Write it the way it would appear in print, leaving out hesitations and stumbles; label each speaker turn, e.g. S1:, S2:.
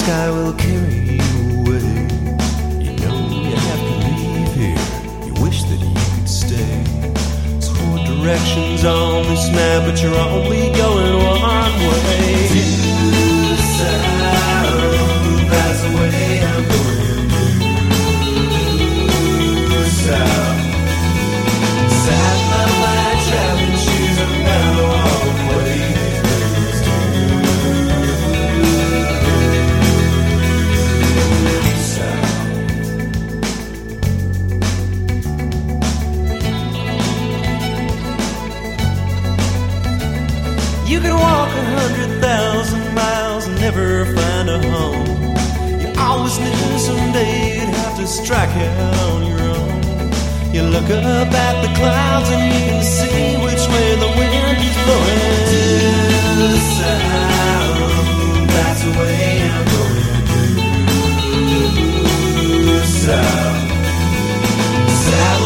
S1: sky will carry you away. You know you have to leave here. You wish that you could stay. There's 4 directions on this map, but you're only going one way. To the south, that's the way I'm going. To the south. Satellite traveling shoes are now all the way. You can walk 100,000 miles and never find a home. You always knew someday you'd have to strike out on your own. You look up at the clouds and you can see which way the wind is blowing. To the south, that's the way I'm going. To the south, south.